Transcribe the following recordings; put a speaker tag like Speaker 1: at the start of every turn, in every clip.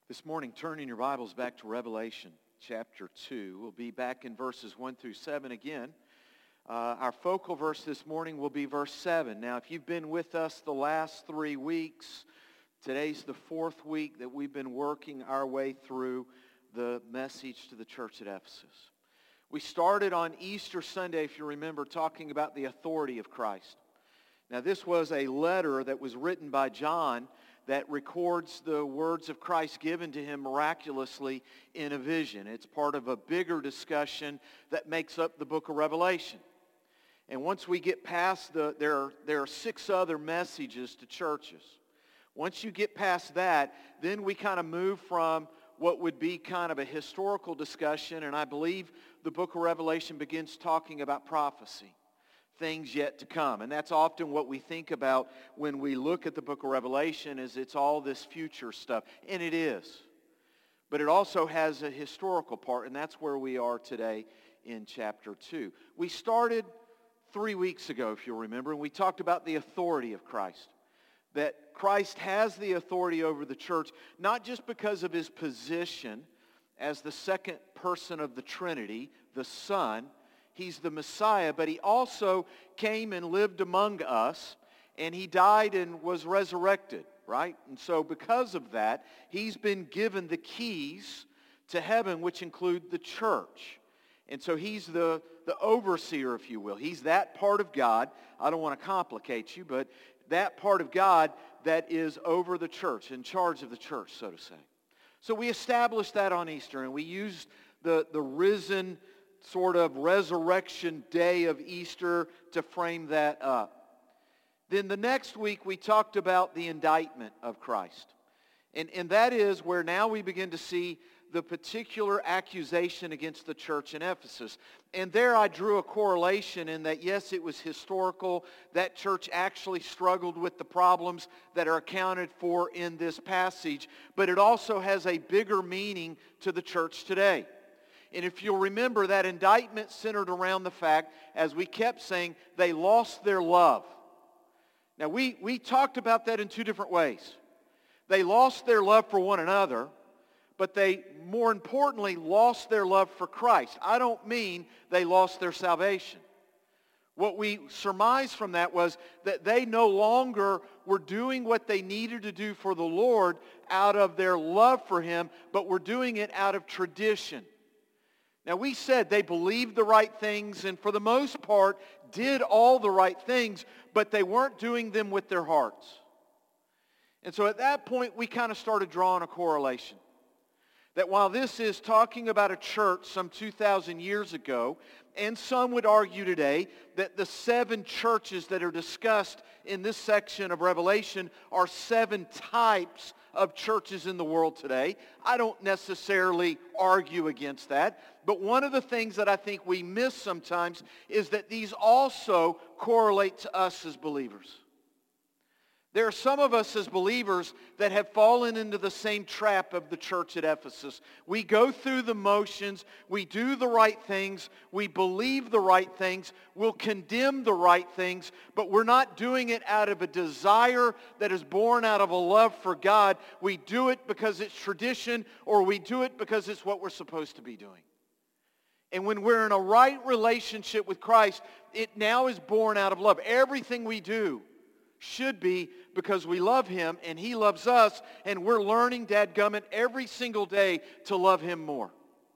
Speaker 1: This morning, turn in your Bibles back to Revelation chapter 2. We'll be back in verses 1 through 7 again. Our focal verse this morning will be verse 7. Now, if you've been with us the last 3 weeks, today's the 4th week that we've been working our way through the message to the church at Ephesus. We started on Easter Sunday, if you remember, talking about the authority of Christ. Now, this was a letter that was written by John that records the words of Christ given to him miraculously in a vision. It's part of a bigger discussion that makes up the book of Revelation. And once we get past there are 6 other messages to churches. Once you get past that, then we kind of move from what would be kind of a historical discussion, and I believe the book of Revelation begins talking about prophecy. Things yet to come. And that's often what we think about when we look at the book of Revelation, is it's all this future stuff. And it is. But it also has a historical part, and that's where we are today in chapter 2. We started 3 weeks ago, if you'll remember, and we talked about the authority of Christ. That Christ has the authority over the church, not just because of his position as the second person of the Trinity, the Son. He's the Messiah, but he also came and lived among us, and he died and was resurrected, right? And so because of that, he's been given the keys to heaven, which include the church. And so he's the overseer, if you will. He's that part of God. I don't want to complicate you, but that part of God that is over the church, in charge of the church, so to say. So we established that on Easter, and we used the risen sort of resurrection day of Easter to frame that up. Then the next week we talked about the indictment of Christ. And that is where now we begin to see the particular accusation against the church in Ephesus. And there I drew a correlation in that, yes, it was historical. That church actually struggled with the problems that are accounted for in this passage. But it also has a bigger meaning to the church today. And if you'll remember, that indictment centered around the fact, as we kept saying, they lost their love. Now, we talked about that in 2 different ways. They lost their love for one another, but they, more importantly, lost their love for Christ. I don't mean they lost their salvation. What we surmised from that was that they no longer were doing what they needed to do for the Lord out of their love for him, but were doing it out of tradition. Now, we said they believed the right things and for the most part did all the right things, but they weren't doing them with their hearts. And so at that point, we kind of started drawing a correlation. That while this is talking about a church some 2,000 years ago, and some would argue today that the 7 churches that are discussed in this section of Revelation are 7 types of churches in the world today. I don't necessarily argue against that. But one of the things that I think we miss sometimes is that these also correlate to us as believers. There are some of us as believers that have fallen into the same trap of the church at Ephesus. We go through the motions, we do the right things, we believe the right things, we'll condemn the right things, but we're not doing it out of a desire that is born out of a love for God. We do it because it's tradition, or we do it because it's what we're supposed to be doing. And when we're in a right relationship with Christ, it now is born out of love. Everything we do should be because we love him and he loves us, and we're learning, dadgummit, every single day to love him more.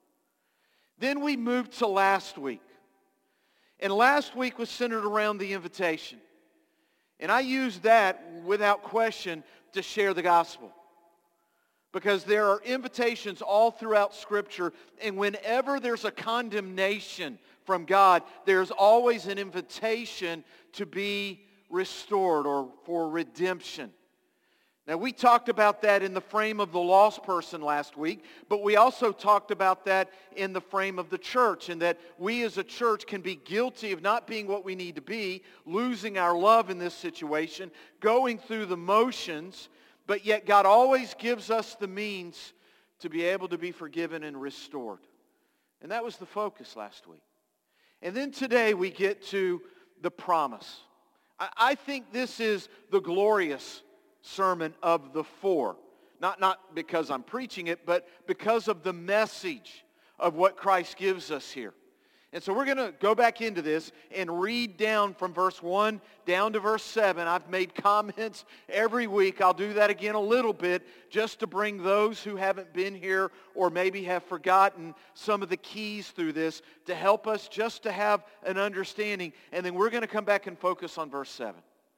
Speaker 1: Then we moved to last week. And last week was centered around the invitation. And I used that without question to share the gospel. Because there are invitations all throughout Scripture, and whenever there's a condemnation from God, there's always an invitation to be restored or for redemption. Now, we talked about that in the frame of the lost person last week, but we also talked about that in the frame of the church, and that we as a church can be guilty of not being what we need to be, losing our love in this situation, going through the motions, but yet God always gives us the means to be able to be forgiven and restored. And that was the focus last week. And then today we get to the promise. I think this is the glorious sermon of the 4. Not because I'm preaching it, but because of the message of what Christ gives us here. And so we're going to go back into this and read down from verse 1 down to verse 7. I've made comments every week. I'll do that again a little bit just to bring those who haven't been here or maybe have forgotten some of the keys through this to help us just to have an understanding. And then we're going to come back and focus on verse 7.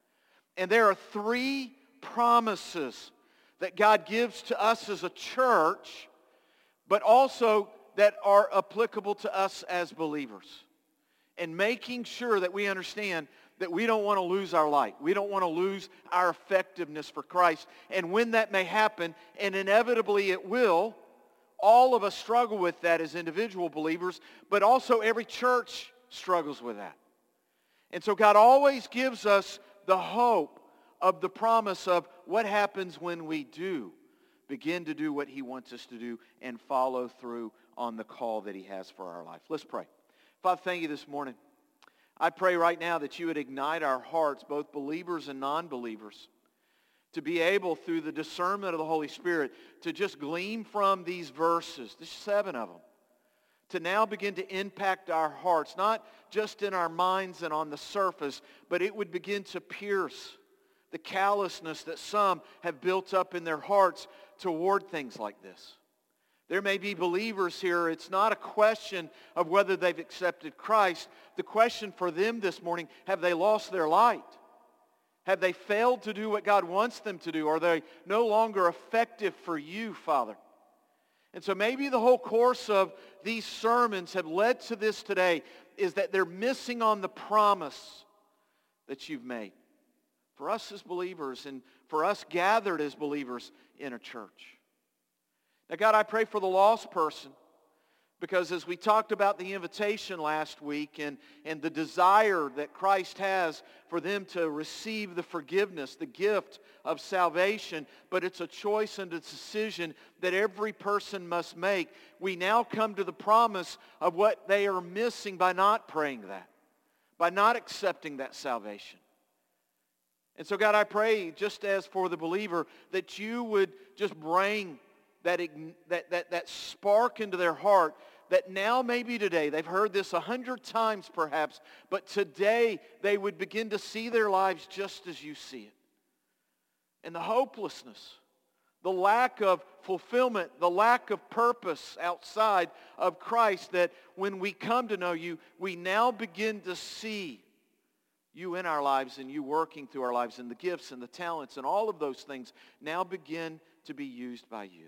Speaker 1: And there are 3 promises that God gives to us as a church, but also that are applicable to us as believers. And making sure that we understand that we don't want to lose our light. We don't want to lose our effectiveness for Christ. And when that may happen, and inevitably it will, all of us struggle with that as individual believers, but also every church struggles with that. And so God always gives us the hope of the promise of what happens when we do begin to do what he wants us to do and follow through on the call that he has for our life. Let's pray. Father, thank you this morning. I pray right now that you would ignite our hearts, both believers and non-believers, to be able, through the discernment of the Holy Spirit, to just glean from these verses, there's 7 of them, to now begin to impact our hearts, not just in our minds and on the surface, but it would begin to pierce the callousness that some have built up in their hearts toward things like this. There may be believers here. It's not a question of whether they've accepted Christ. The question for them this morning, have they lost their light? Have they failed to do what God wants them to do? Are they no longer effective for you, Father? And so maybe the whole course of these sermons have led to this today, is that they're missing on the promise that you've made for us as believers and for us gathered as believers in a church. Now, God, I pray for the lost person, because as we talked about the invitation last week and the desire that Christ has for them to receive the forgiveness, the gift of salvation, but it's a choice and a decision that every person must make, we now come to the promise of what they are missing by not praying that, by not accepting that salvation. And so, God, I pray, just as for the believer, that you would just bring that spark into their heart, that now maybe today, they've heard this 100 times perhaps, but today they would begin to see their lives just as you see it. And the hopelessness, the lack of fulfillment, the lack of purpose outside of Christ, that when we come to know you, we now begin to see you in our lives and you working through our lives, and the gifts and the talents and all of those things now begin to be used by you.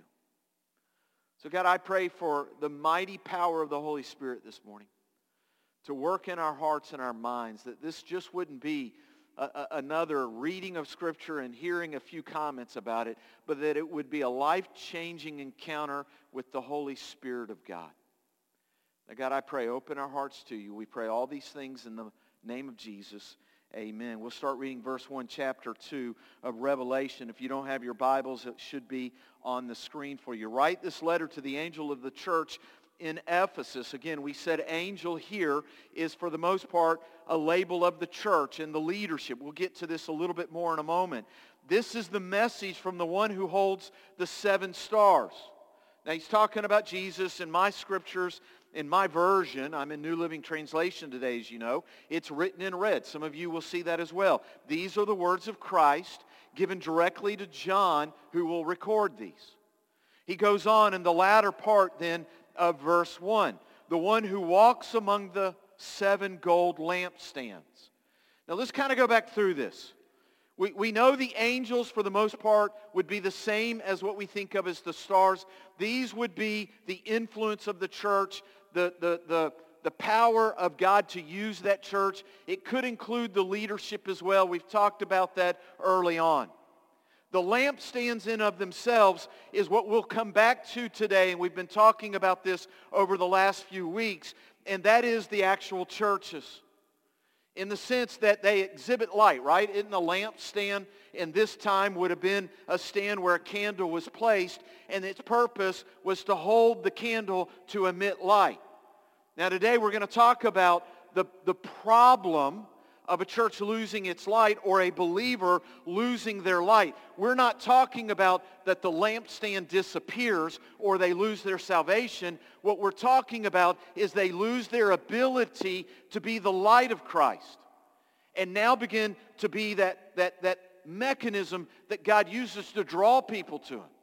Speaker 1: So God, I pray for the mighty power of the Holy Spirit this morning to work in our hearts and our minds, that this just wouldn't be another reading of Scripture and hearing a few comments about it, but that it would be a life-changing encounter with the Holy Spirit of God. Now God, I pray, open our hearts to you. We pray all these things in the name of Jesus. Amen. We'll start reading verse 1, chapter 2 of Revelation. If you don't have your Bibles, it should be on the screen for you. Write this letter to the angel of the church in Ephesus. Again, we said angel here is for the most part a label of the church and the leadership. We'll get to this a little bit more in a moment. This is the message from the one who holds the 7 stars. Now he's talking about Jesus. In my scriptures, in my version, I'm in New Living Translation today, as you know, it's written in red. Some of you will see that as well. These are the words of Christ given directly to John, who will record these. He goes on in the latter part then of verse 1. The one who walks among the 7 gold lampstands. Now let's kind of go back through this. We know the angels, for the most part, would be the same as what we think of as the stars. These would be the influence of the church, the power of God to use that church. It could include the leadership as well. We've talked about that early on. The lampstands in of themselves is what we'll come back to today, and we've been talking about this over the last few weeks, and that is the actual churches. In the sense that they exhibit light, right? Isn't a lampstand in this time would have been a stand where a candle was placed, and its purpose was to hold the candle to emit light. Now today we're going to talk about the problem of a church losing its light or a believer losing their light. We're not talking about that the lampstand disappears or they lose their salvation. What we're talking about is they lose their ability to be the light of Christ and now begin to be that mechanism that God uses to draw people to Him.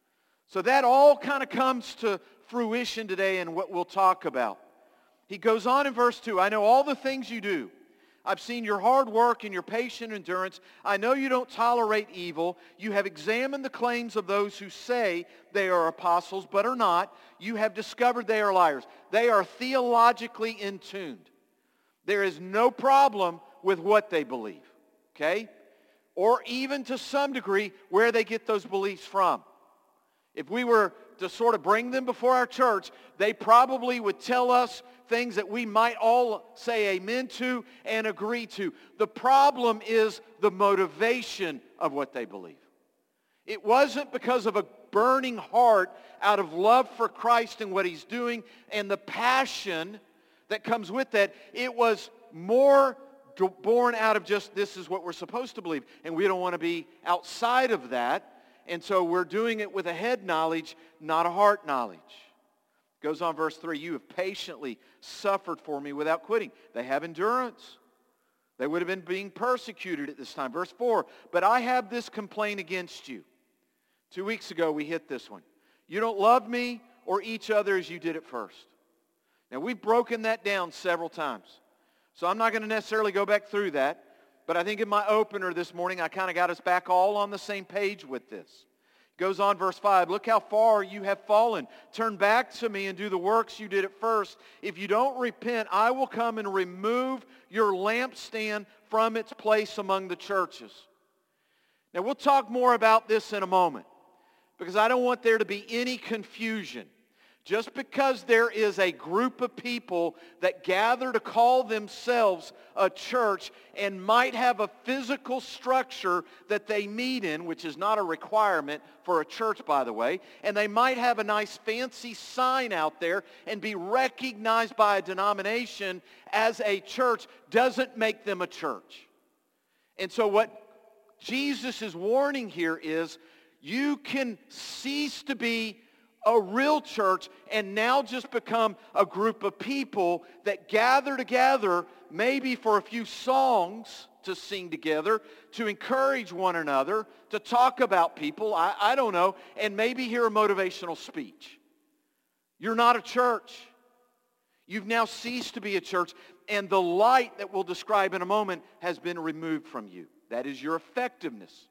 Speaker 1: So that all kind of comes to fruition today in what we'll talk about. He goes on in verse 2, I know all the things you do. I've seen your hard work and your patient endurance. I know you don't tolerate evil. You have examined the claims of those who say they are apostles but are not. You have discovered they are liars. They are theologically in tuned. There is no problem with what they believe, okay? Or even to some degree where they get those beliefs from. If we were to sort of bring them before our church, they probably would tell us things that we might all say amen to and agree to. The problem is the motivation of what they believe. It wasn't because of a burning heart out of love for Christ and what He's doing and the passion that comes with that. It was more born out of just this is what we're supposed to believe, and we don't want to be outside of that. And so we're doing it with a head knowledge, not a heart knowledge. Goes on verse 3, you have patiently suffered for me without quitting. They have endurance. They would have been being persecuted at this time. Verse 4, but I have this complaint against you. 2 weeks ago we hit this one. You don't love me or each other as you did at first. Now we've broken that down several times. So I'm not going to necessarily go back through that. But I think in my opener this morning, I kind of got us back all on the same page with this. It goes on, verse 5, look how far you have fallen. Turn back to me and do the works you did at first. If you don't repent, I will come and remove your lampstand from its place among the churches. Now, we'll talk more about this in a moment because I don't want there to be any confusion. Just because there is a group of people that gather to call themselves a church and might have a physical structure that they meet in, which is not a requirement for a church, by the way, and they might have a nice fancy sign out there and be recognized by a denomination as a church, doesn't make them a church. And so what Jesus is warning here is you can cease to be a real church and now just become a group of people that gather together maybe for a few songs to sing together, to encourage one another, to talk about people, I don't know, and maybe hear a motivational speech. You're not a church. You've now ceased to be a church, and the light that we'll describe in a moment has been removed from you. That is your effectiveness.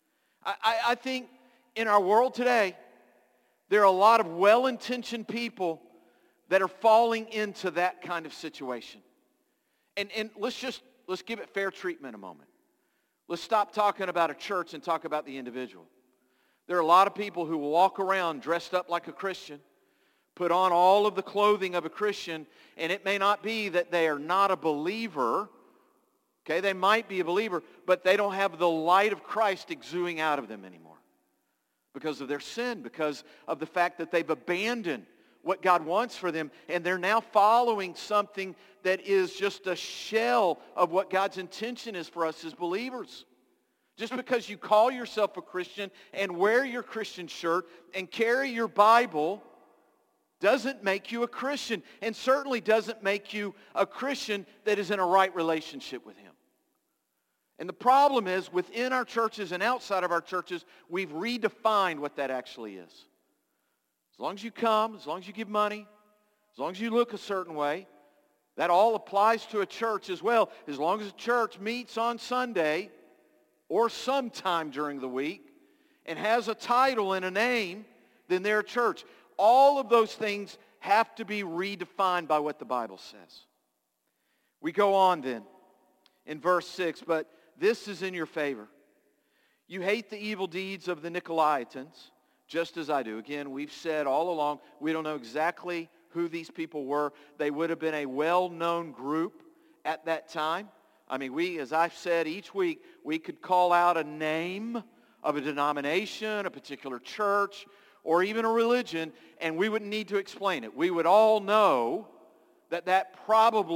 Speaker 1: I think in our world today, there are a lot of well-intentioned people that are falling into that kind of situation. And let's give it fair treatment a moment. Let's stop talking about a church and talk about the individual. There are a lot of people who walk around dressed up like a Christian, put on all of the clothing of a Christian, and it may not be that they are not a believer. Okay, they might be a believer, but they don't have the light of Christ exuding out of them anymore. Because of their sin, because of the fact that they've abandoned what God wants for them, and they're now following something that is just a shell of what God's intention is for us as believers. Just because you call yourself a Christian and wear your Christian shirt and carry your Bible doesn't make you a Christian, and certainly doesn't make you a Christian that is in a right relationship with Him. And the problem is, within our churches and outside of our churches, we've redefined what that actually is. As long as you come, as long as you give money, as long as you look a certain way, that all applies to a church as well. As long as a church meets on Sunday or sometime during the week and has a title and a name, then they're a church. All of those things have to be redefined by what the Bible says. We go on then in verse 6, but this is in your favor. You hate the evil deeds of the Nicolaitans, just as I do. Again, we've said all along, we don't know exactly who these people were. They would have been a well-known group at that time. I mean, as I've said each week, we could call out a name of a denomination, a particular church, or even a religion, and we wouldn't need to explain it. We would all know that probably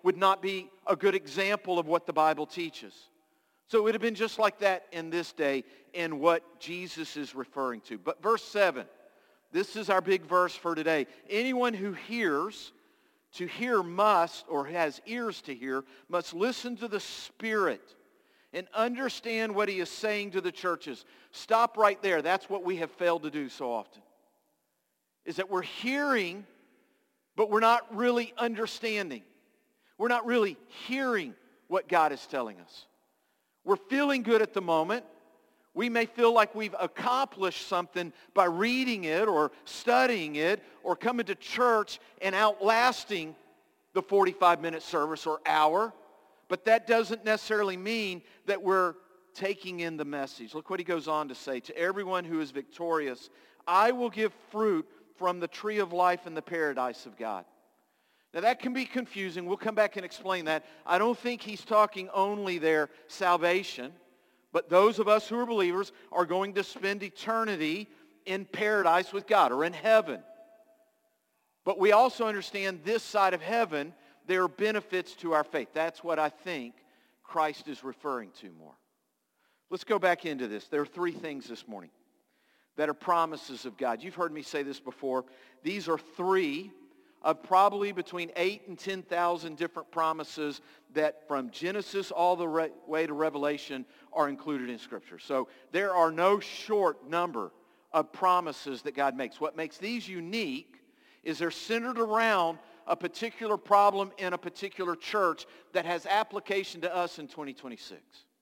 Speaker 1: would not be a good example of what the Bible teaches. So it would have been just like that in this day in what Jesus is referring to. But verse 7, this is our big verse for today. Anyone who hears, to hear must, or has ears to hear, must listen to the Spirit and understand what he is saying to the churches. Stop right there. That's what we have failed to do so often. Is that we're hearing, but we're not really understanding. We're not really hearing what God is telling us. We're feeling good at the moment. We may feel like we've accomplished something by reading it or studying it or coming to church and outlasting the 45-minute service or hour. But that doesn't necessarily mean that we're taking in the message. Look what he goes on to say. To everyone who is victorious, I will give fruit from the tree of life in the paradise of God. Now that can be confusing. We'll come back and explain that. I don't think he's talking only there salvation, but those of us who are believers are going to spend eternity in paradise with God or in heaven. But we also understand this side of heaven, there are benefits to our faith. That's what I think Christ is referring to more. Let's go back into this. There are three things this morning that are promises of God. You've heard me say this before. These are three of probably between 8,000 and 10,000 different promises that from Genesis all the way to Revelation are included in Scripture. So there are no short number of promises that God makes. What makes these unique is they're centered around a particular problem in a particular church that has application to us in 2026.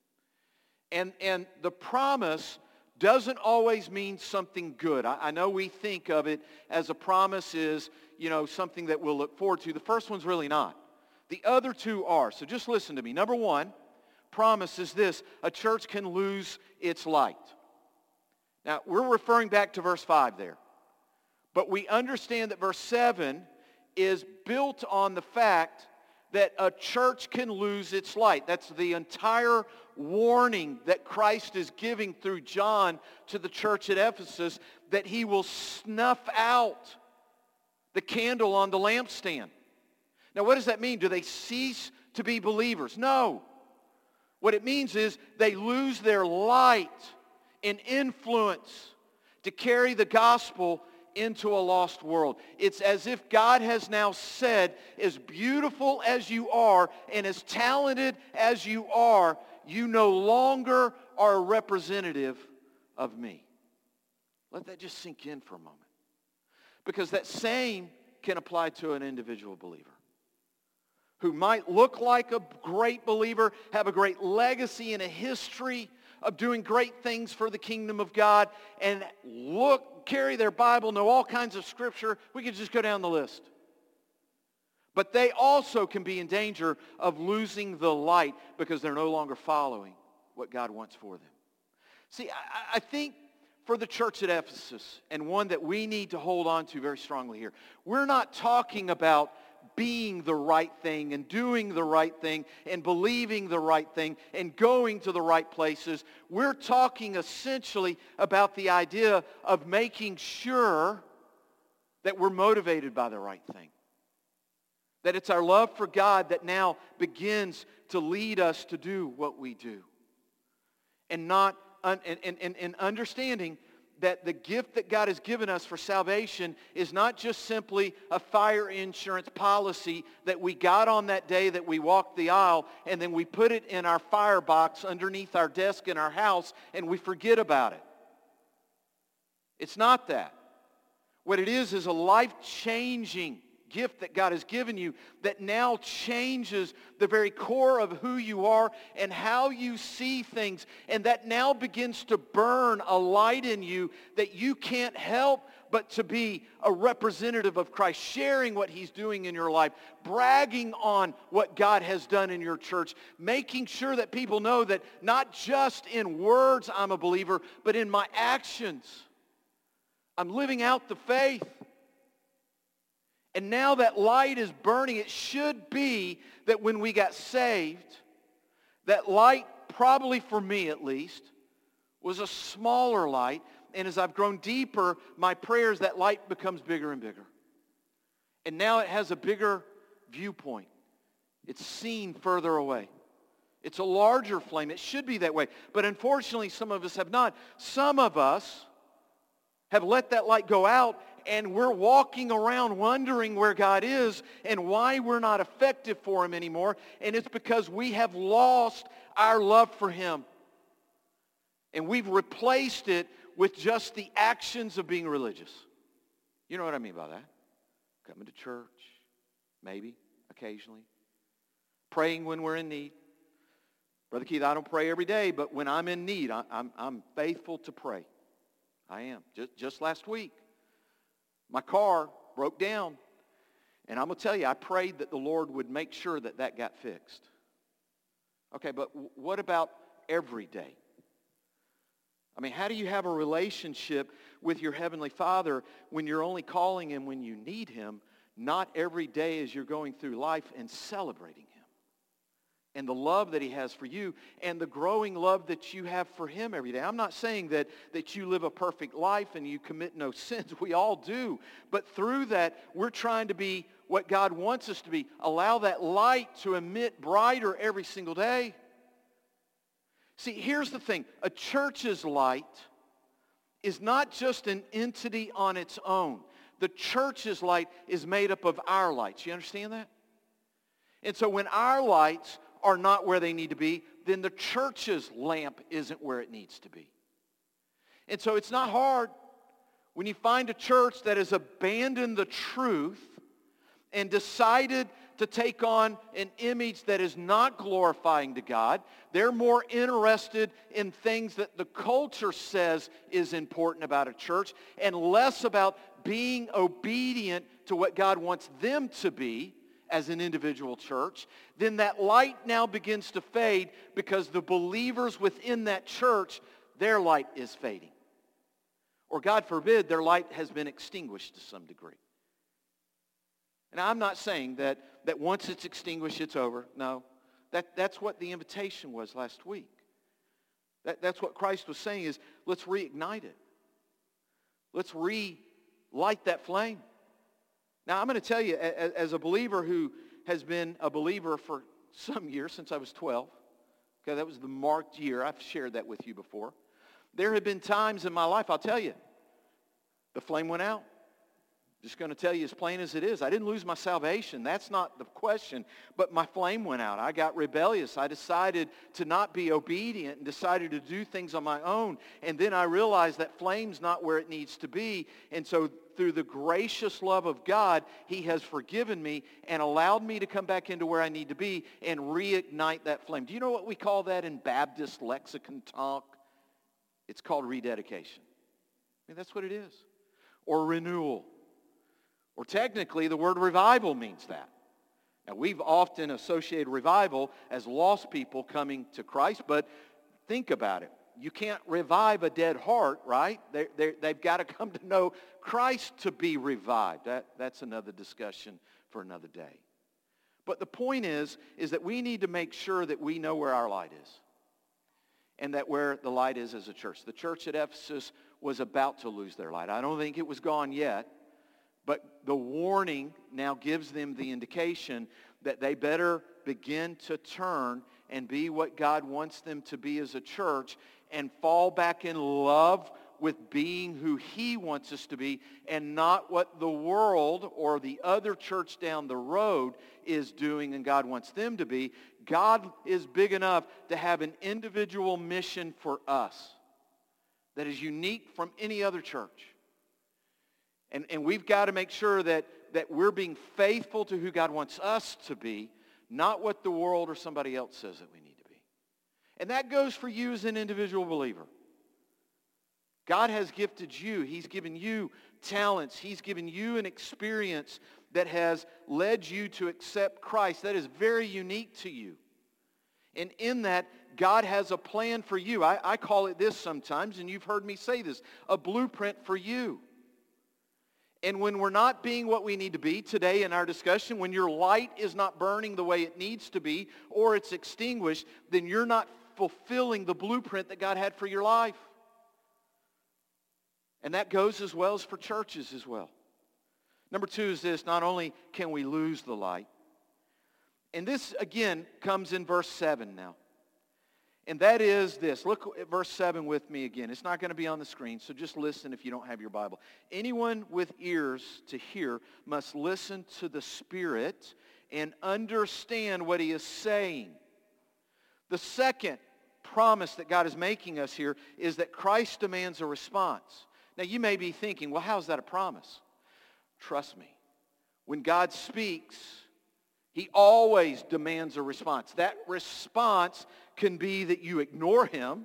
Speaker 1: And the promise doesn't always mean something good. I know we think of it as a promise is, something that we'll look forward to. The first one's really not. The other two are. So just listen to me. Number one, promise is this: a church can lose its light. Now, we're referring back to verse 5 there. But we understand that verse 7 is built on the fact that a church can lose its light. That's the entire warning that Christ is giving through John to the church at Ephesus, that he will snuff out the candle on the lampstand. Now, what does that mean? Do they cease to be believers? No. What it means is they lose their light and influence to carry the gospel into a lost world. It's as if God has now said, as beautiful as you are and as talented as you are, you no longer are a representative of me. Let that just sink in for a moment. Because that same can apply to an individual believer who might look like a great believer, have a great legacy and a history of doing great things for the kingdom of God, and carry their Bible, know all kinds of scripture. We could just go down the list. But they also can be in danger of losing the light because they're no longer following what God wants for them. See, I think for the church at Ephesus, and one that we need to hold on to very strongly here, we're not talking about being the right thing and doing the right thing and believing the right thing and going to the right places. We're talking essentially about the idea of making sure that we're motivated by the right thing. That it's our love for God that now begins to lead us to do what we do. And understanding that the gift that God has given us for salvation is not just simply a fire insurance policy that we got on that day that we walked the aisle and then we put it in our firebox underneath our desk in our house and we forget about it. It's not that. What it is a life-changing gift that God has given you that now changes the very core of who you are and how you see things, and that now begins to burn a light in you that you can't help but to be a representative of Christ, sharing what he's doing in your life, bragging on what God has done in your church, making sure that people know that not just in words I'm a believer, but in my actions I'm living out the faith. And now that light is burning. It should be that when we got saved, that light, probably for me at least, was a smaller light. And as I've grown deeper, my prayer is that light becomes bigger and bigger. And now it has a bigger viewpoint. It's seen further away. It's a larger flame. It should be that way. But unfortunately, some of us have not. Some of us have let that light go out, and we're walking around wondering where God is and why we're not effective for him anymore. And it's because we have lost our love for him. And we've replaced it with just the actions of being religious. You know what I mean by that? Coming to church, maybe, occasionally. Praying when we're in need. Brother Keith, I don't pray every day, but when I'm in need, I'm faithful to pray. I am. Just last week, my car broke down. And I'm going to tell you, I prayed that the Lord would make sure that that got fixed. Okay, but what about every day? I mean, how do you have a relationship with your Heavenly Father when you're only calling him when you need him, not every day as you're going through life and celebrating him? And the love that he has for you and the growing love that you have for him every day. I'm not saying that you live a perfect life and you commit no sins. We all do. But through that, we're trying to be what God wants us to be. Allow that light to emit brighter every single day. See, here's the thing. A church's light is not just an entity on its own. The church's light is made up of our lights. You understand that? And so when our lights are not where they need to be, then the church's lamp isn't where it needs to be. And so it's not hard when you find a church that has abandoned the truth and decided to take on an image that is not glorifying to God. They're more interested in things that the culture says is important about a church and less about being obedient to what God wants them to be as an individual church. Then that light now begins to fade because the believers within that church, their light is fading. Or God forbid, their light has been extinguished to some degree. And I'm not saying that once it's extinguished, it's over. No. That's what the invitation was last week. That's what Christ was saying is, let's reignite it. Let's relight that flame. Now, I'm going to tell you, as a believer who has been a believer for some years, since I was 12, okay, that was the marked year. I've shared that with you before. There have been times in my life, I'll tell you, the flame went out. Just going to tell you as plain as it is. I didn't lose my salvation. That's not the question. But my flame went out. I got rebellious. I decided to not be obedient and decided to do things on my own. And then I realized that flame's not where it needs to be. And so through the gracious love of God, he has forgiven me and allowed me to come back into where I need to be and reignite that flame. Do you know what we call that in Baptist lexicon talk? It's called rededication. I mean, that's what it is. Or renewal. Or technically, the word revival means that. Now, we've often associated revival as lost people coming to Christ, but think about it. You can't revive a dead heart, right? They've got to come to know Christ to be revived. That's another discussion for another day. But the point is that we need to make sure that we know where our light is and that where the light is as a church. The church at Ephesus was about to lose their light. I don't think it was gone yet. But the warning now gives them the indication that they better begin to turn and be what God wants them to be as a church and fall back in love with being who he wants us to be and not what the world or the other church down the road is doing and God wants them to be. God is big enough to have an individual mission for us that is unique from any other church. And we've got to make sure that we're being faithful to who God wants us to be, not what the world or somebody else says that we need to be. And that goes for you as an individual believer. God has gifted you. He's given you talents. He's given you an experience that has led you to accept Christ. That is very unique to you. And in that, God has a plan for you. I call it this sometimes, and you've heard me say this, a blueprint for you. And when we're not being what we need to be today in our discussion, when your light is not burning the way it needs to be or it's extinguished, then you're not fulfilling the blueprint that God had for your life. And that goes as well as for churches as well. Number two is this, not only can we lose the light, And this, again, comes in verse 7 now. And that is this. Look at verse 7 with me again. It's not going to be on the screen, so just listen if you don't have your Bible. Anyone with ears to hear must listen to the Spirit and understand what he is saying. The second promise that God is making us here is that Christ demands a response. Now, you may be thinking, well, how is that a promise? Trust me. When God speaks, he always demands a response. That response can be that you ignore him,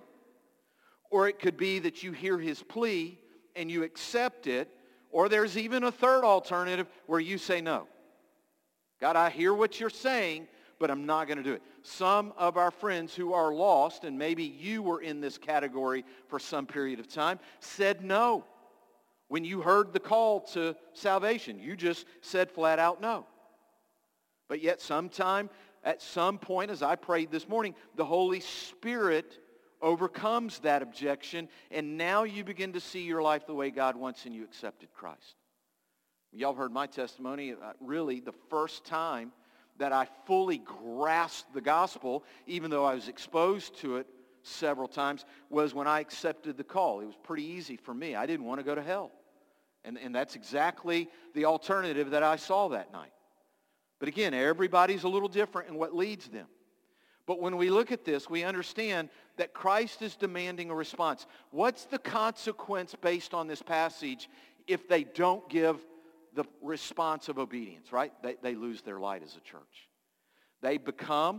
Speaker 1: or it could be that you hear his plea and you accept it, or there's even a third alternative where you say no. God, I hear what you're saying, but I'm not going to do it. Some of our friends who are lost, and maybe you were in this category for some period of time, said no. When you heard the call to salvation, you just said flat out no. But yet sometime, at some point, as I prayed this morning, the Holy Spirit overcomes that objection, and now you begin to see your life the way God wants, and you accepted Christ. Y'all heard my testimony. Really, the first time that I fully grasped the gospel, even though I was exposed to it several times, was when I accepted the call. It was pretty easy for me. I didn't want to go to hell. And that's exactly the alternative that I saw that night. But again, everybody's a little different in what leads them. But when we look at this, we understand that Christ is demanding a response. What's the consequence based on this passage if they don't give the response of obedience, right? They lose their light as a church. They become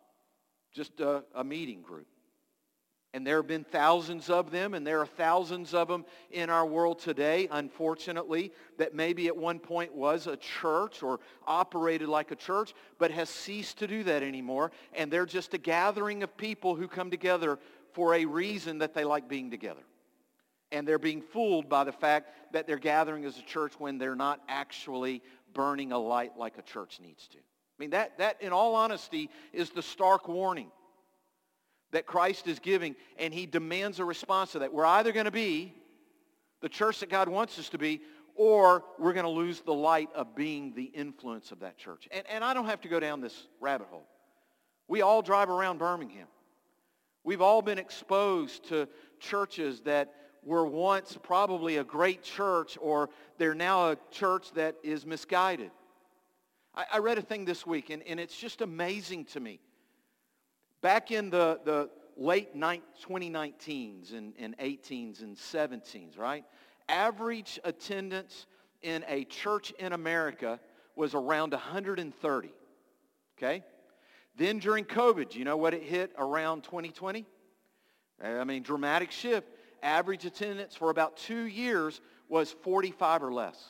Speaker 1: just a meeting group. And there have been thousands of them, and there are thousands of them in our world today, unfortunately, that maybe at one point was a church or operated like a church, but has ceased to do that anymore. And they're just a gathering of people who come together for a reason that they like being together. And they're being fooled by the fact that they're gathering as a church when they're not actually burning a light like a church needs to. I mean, that in all honesty, is the stark warning that Christ is giving, and he demands a response to that. We're either going to be the church that God wants us to be, or we're going to lose the light of being the influence of that church. And I don't have to go down this rabbit hole. We all drive around Birmingham. We've all been exposed to churches that were once probably a great church, or they're now a church that is misguided. I read a thing this week, and it's just amazing to me. Back in the late 2019s and 18s and 17s, right? Average attendance in a church in America was around 130, okay? Then during COVID, you know what it hit around 2020? I mean, dramatic shift. Average attendance for about 2 years was 45 or less.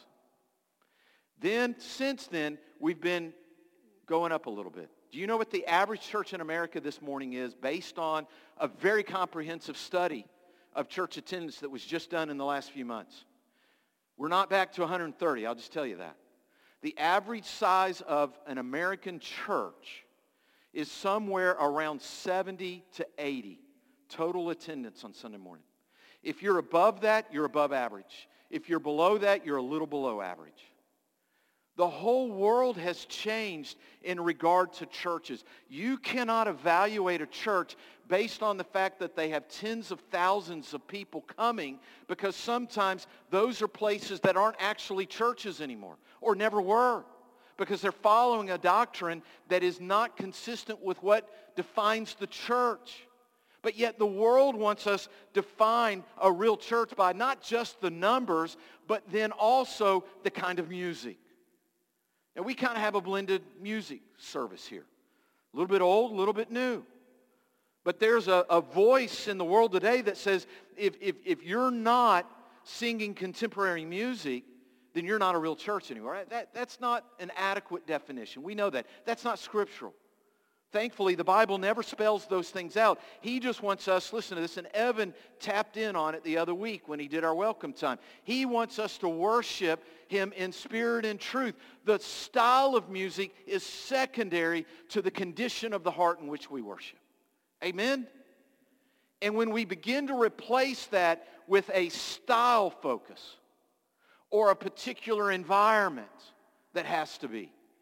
Speaker 1: Then, since then, we've been going up a little bit. Do you know what the average church in America this morning is, based on a very comprehensive study of church attendance that was just done in the last few months? We're not back to 130, I'll just tell you that. The average size of an American church is somewhere around 70 to 80 total attendance on Sunday morning. If you're above that, you're above average. If you're below that, you're a little below average. The whole world has changed in regard to churches. You cannot evaluate a church based on the fact that they have tens of thousands of people coming, because sometimes those are places that aren't actually churches anymore, or never were, because they're following a doctrine that is not consistent with what defines the church. But yet the world wants us to define a real church by not just the numbers, but then also the kind of music. Now, we kind of have a blended music service here. A little bit old, a little bit new. But there's a voice in the world today that says if you're not singing contemporary music, then you're not a real church anymore. That's not an adequate definition. We know that. That's not scriptural. Thankfully, the Bible never spells those things out. He just wants us, listen to this, and Evan tapped in on it the other week when he did our welcome time. He wants us to worship him in spirit and truth. The style of music is secondary to the condition of the heart in which we worship. Amen? And when we begin to replace that with a style focus, or a particular environment that has to be,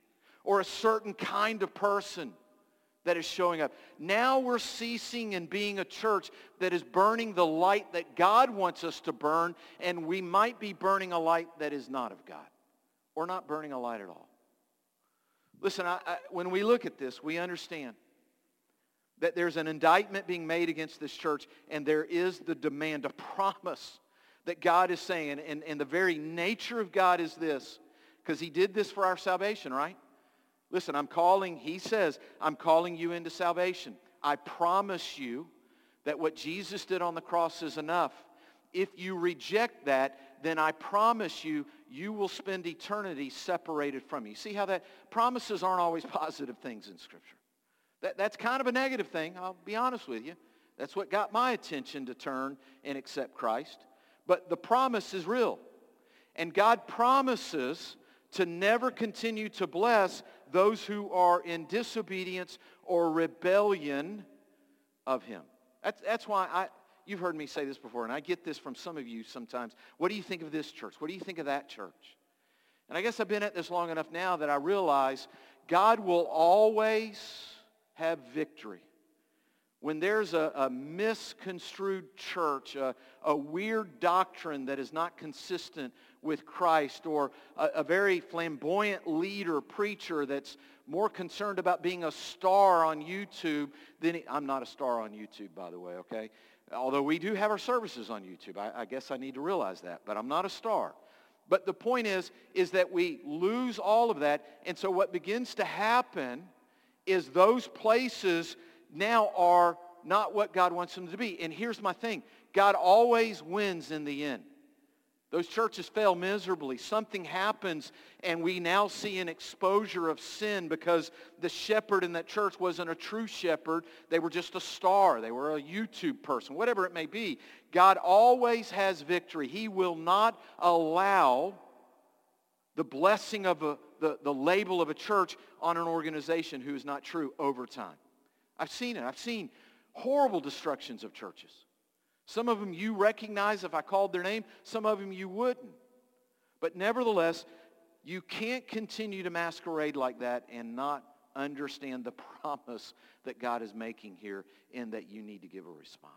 Speaker 1: or a certain kind of person that is showing up. Now we're ceasing and being a church that is burning the light that God wants us to burn, and we might be burning a light that is not of God, or not burning a light at all. Listen, when we look at this, we understand that there's an indictment being made against this church, and there is the demand, a promise that God is saying, and the very nature of God is this, because he did this for our salvation, right? Listen, he says, I'm calling you into salvation. I promise you that what Jesus did on the cross is enough. If you reject that, then I promise you, you will spend eternity separated from me. See how that promises aren't always positive things in Scripture. That's kind of a negative thing, I'll be honest with you. That's what got my attention to turn and accept Christ. But the promise is real. And God promises to never continue to bless those who are in disobedience or rebellion of him. That's why you've heard me say this before, and I get this from some of you sometimes. What do you think of this church? What do you think of that church? And I guess I've been at this long enough now that I realize God will always have victory. When there's a misconstrued church, a weird doctrine that is not consistent with Christ, or a very flamboyant leader, preacher that's more concerned about being a star on YouTube than I'm not a star on YouTube, by the way, okay? Although we do have our services on YouTube. I guess I need to realize that, but I'm not a star. But the point is that we lose all of that, and so what begins to happen is those places now are not what God wants them to be. And here's my thing. God always wins in the end. Those churches fail miserably. Something happens, and we now see an exposure of sin because the shepherd in that church wasn't a true shepherd. They were just a star. They were a YouTube person, whatever it may be. God always has victory. He will not allow the blessing of the label of a church on an organization who is not true over time. I've seen it. I've seen horrible destructions of churches. Some of them you recognize if I called their name. Some of them you wouldn't. But nevertheless, you can't continue to masquerade like that and not understand the promise that God is making here, in that you need to give a response.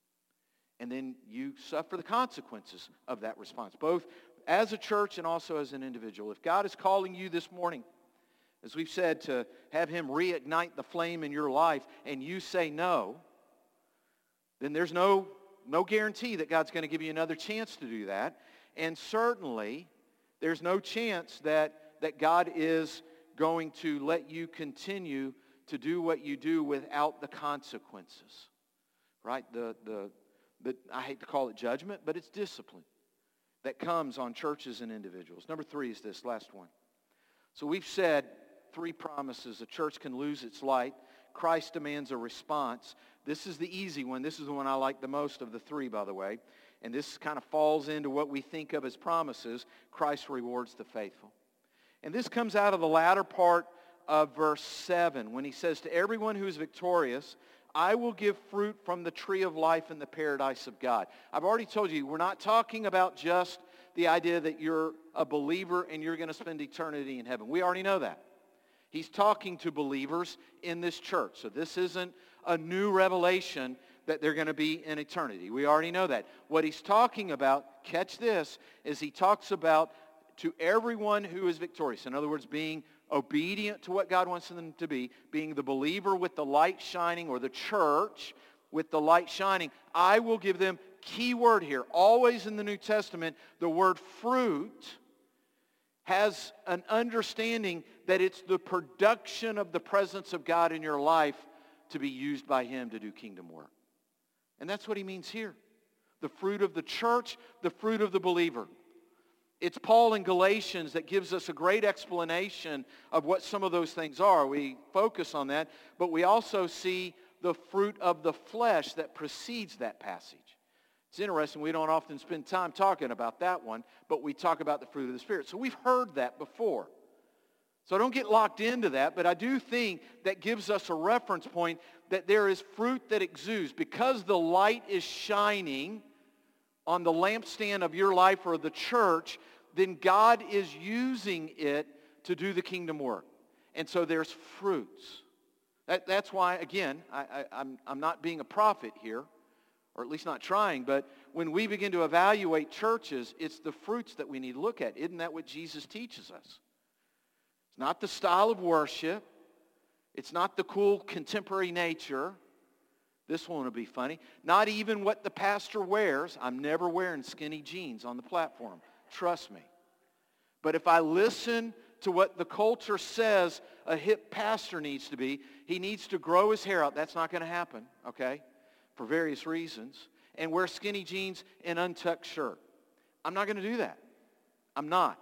Speaker 1: And then you suffer the consequences of that response, both as a church and also as an individual. If God is calling you this morning, as we've said, to have him reignite the flame in your life, and you say no, then there's no guarantee that God's going to give you another chance to do that. And certainly, there's no chance that God is going to let you continue to do what you do without the consequences. Right? I hate to call it judgment, but it's discipline that comes on churches and individuals. Number 3 is this last one. So we've said 3 promises. A church can lose its light. Christ demands a response. This is the easy one. This is the one I like the most of the 3, by the way. And this kind of falls into what we think of as promises. Christ rewards the faithful. And this comes out of the latter part of verse 7, when he says, to everyone who is victorious, I will give fruit from the tree of life in the paradise of God. I've already told you, we're not talking about just the idea that you're a believer and you're going to spend eternity in heaven. We already know that. He's talking to believers in this church. So this isn't a new revelation that they're going to be in eternity. We already know that. What he's talking about, catch this, is he talks about to everyone who is victorious. In other words, being obedient to what God wants them to be, being the believer with the light shining, or the church with the light shining. I will give them, key word here, always in the New Testament, the word fruit has an understanding that it's the production of the presence of God in your life to be used by him to do kingdom work. And that's what he means here. The fruit of the church, the fruit of the believer. It's Paul in Galatians that gives us a great explanation of what some of those things are. We focus on that, but we also see the fruit of the flesh that precedes that passage. It's interesting, we don't often spend time talking about that one, but we talk about the fruit of the Spirit. So we've heard that before. So don't get locked into that, but I do think that gives us a reference point that there is fruit that exudes. Because the light is shining on the lampstand of your life or the church, then God is using it to do the kingdom work. And so there's fruits. That's why, again, I'm not being a prophet here, or at least not trying, but when we begin to evaluate churches, it's the fruits that we need to look at. Isn't that what Jesus teaches us? It's not the style of worship. It's not the cool contemporary nature. This one will be funny. Not even what the pastor wears. I'm never wearing skinny jeans on the platform. Trust me. But if I listen to what the culture says a hip pastor needs to be, he needs to grow his hair out. That's not going to happen, okay, for various reasons. And wear skinny jeans and untucked shirt. I'm not going to do that. I'm not.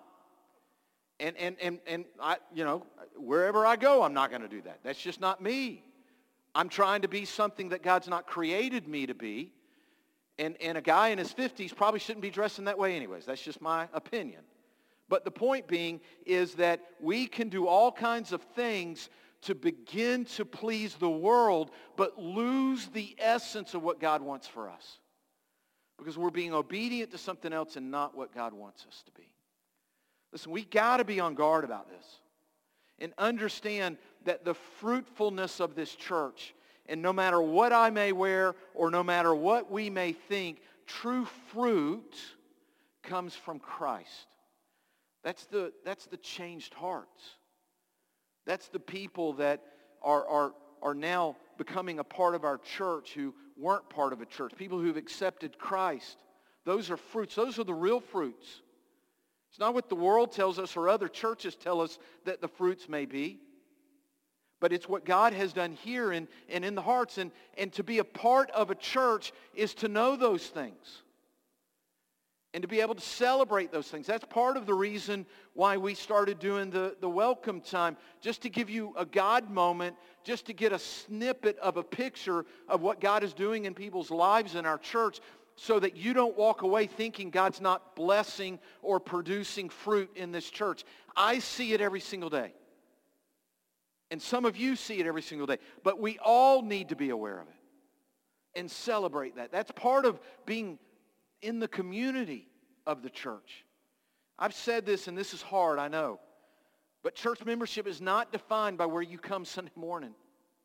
Speaker 1: And I, wherever I go, I'm not going to do that. That's just not me. I'm trying to be something that God's not created me to be. And a guy in his 50s probably shouldn't be dressing that way anyways. That's just my opinion. But the point being is that we can do all kinds of things to begin to please the world, but lose the essence of what God wants for us. Because we're being obedient to something else and not what God wants us to be. Listen, we got to be on guard about this and understand that the fruitfulness of this church, and no matter what I may wear or no matter what we may think, true fruit comes from Christ. That's the changed hearts. That's the people that are now becoming a part of our church who weren't part of a church. People who've accepted Christ. Those are fruits. Those are the real fruits. It's not what the world tells us or other churches tell us that the fruits may be. But it's what God has done here and in the hearts. And to be a part of a church is to know those things. And to be able to celebrate those things. That's part of the reason why we started doing the welcome time. Just to give you a God moment. Just to get a snippet of a picture of what God is doing in people's lives in our church. So that you don't walk away thinking God's not blessing or producing fruit in this church. I see it every single day. And some of you see it every single day. But we all need to be aware of it. And celebrate that. That's part of being in the community of the church. I've said this, and this is hard, I know. But church membership is not defined by where you come Sunday morning.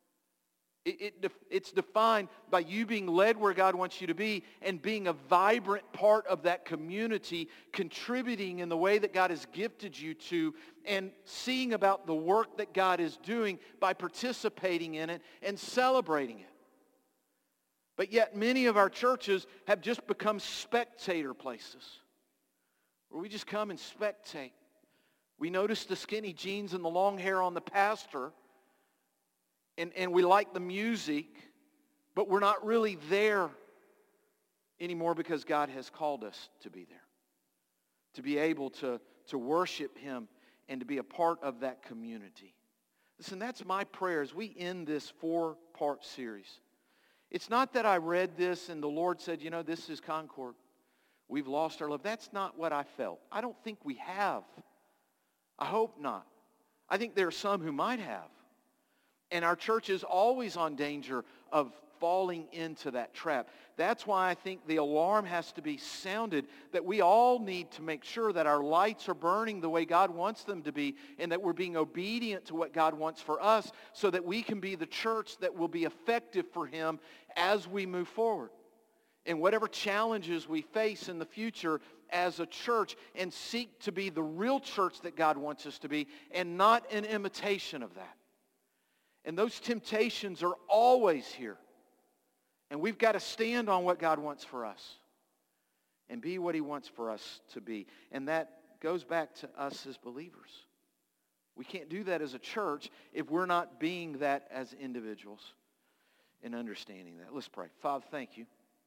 Speaker 1: It's defined by you being led where God wants you to be and being a vibrant part of that community, contributing in the way that God has gifted you to, and seeing about the work that God is doing by participating in it and celebrating it. But yet many of our churches have just become spectator places where we just come and spectate. We notice the skinny jeans and the long hair on the pastor, and we like the music, but we're not really there anymore because God has called us to be there, to be able to worship Him and to be a part of that community. Listen, that's my prayer as we end this 4-part series. It's not that I read this and the Lord said, this is Concord. We've lost our love. That's not what I felt. I don't think we have. I hope not. I think there are some who might have. And our church is always on danger of falling into that trap. That's why I think the alarm has to be sounded, that we all need to make sure that our lights are burning the way God wants them to be, and that we're being obedient to what God wants for us so that we can be the church that will be effective for Him as we move forward. And whatever challenges we face in the future as a church, and seek to be the real church that God wants us to be, and not an imitation of that. And those temptations are always here. And we've got to stand on what God wants for us and be what He wants for us to be. And that goes back to us as believers. We can't do that as a church if we're not being that as individuals and understanding that. Let's pray. Father, thank you.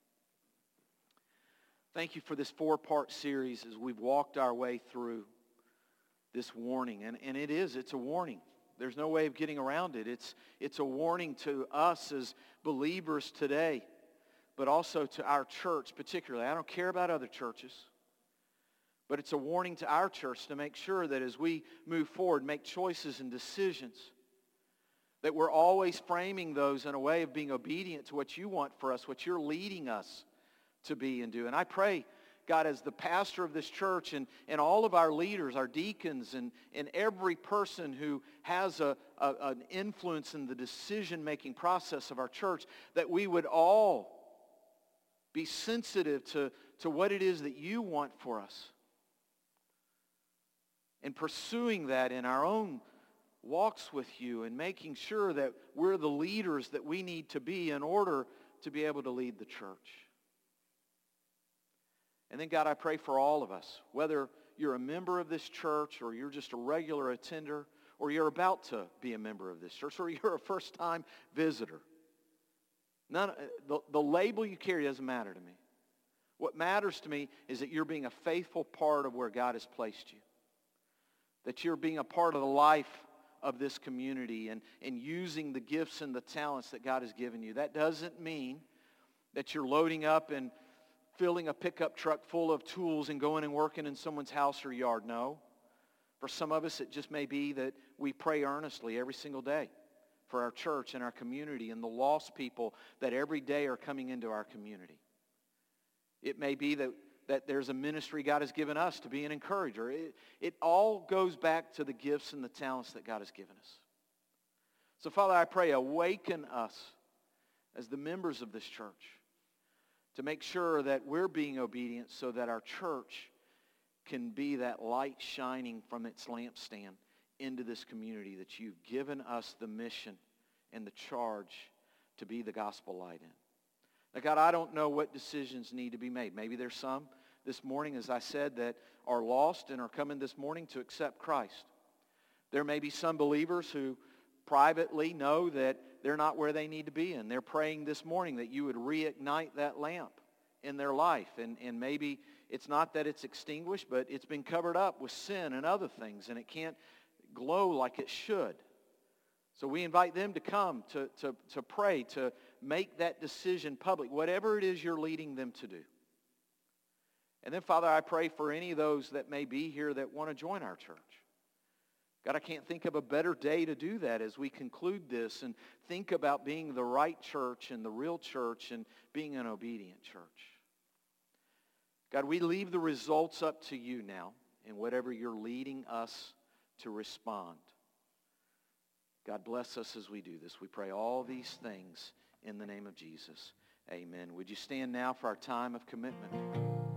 Speaker 1: Thank you for this 4-part series as we've walked our way through this warning. And it's a warning. There's no way of getting around it. It's a warning to us as believers today, but also to our church particularly. I don't care about other churches, but it's a warning to our church to make sure that as we move forward, make choices and decisions, that we're always framing those in a way of being obedient to what you want for us, what you're leading us to be and do. And I pray, God, as the pastor of this church and all of our leaders, our deacons, and every person who has an influence in the decision-making process of our church, that we would all be sensitive to what it is that you want for us. And pursuing that in our own walks with you and making sure that we're the leaders that we need to be in order to be able to lead the church. And then, God, I pray for all of us, whether you're a member of this church or you're just a regular attender or you're about to be a member of this church or you're a first-time visitor. The label you carry doesn't matter to me. What matters to me is that you're being a faithful part of where God has placed you. That you're being a part of the life of this community and using the gifts and the talents that God has given you. That doesn't mean that you're loading up and filling a pickup truck full of tools and going and working in someone's house or yard. No. For some of us, it just may be that we pray earnestly every single day for our church and our community and the lost people that every day are coming into our community. It may be that there's a ministry God has given us to be an encourager. It all goes back to the gifts and the talents that God has given us. So, Father, I pray, awaken us as the members of this church to make sure that we're being obedient so that our church can be that light shining from its lampstand into this community that you've given us the mission and the charge to be the gospel light in. Now, God, I don't know what decisions need to be made. Maybe there's some this morning, as I said, that are lost and are coming this morning to accept Christ. There may be some believers who privately know that they're not where they need to be, and they're praying this morning that you would reignite that lamp in their life. And maybe it's not that it's extinguished, but it's been covered up with sin and other things, and it can't glow like it should. So we invite them to come, to pray, to make that decision public, whatever it is you're leading them to do. And then, Father, I pray for any of those that may be here that want to join our church. God, I can't think of a better day to do that as we conclude this and think about being the right church and the real church and being an obedient church. God, we leave the results up to you now in whatever you're leading us to respond. God, bless us as we do this. We pray all these things in the name of Jesus. Amen. Would you stand now for our time of commitment?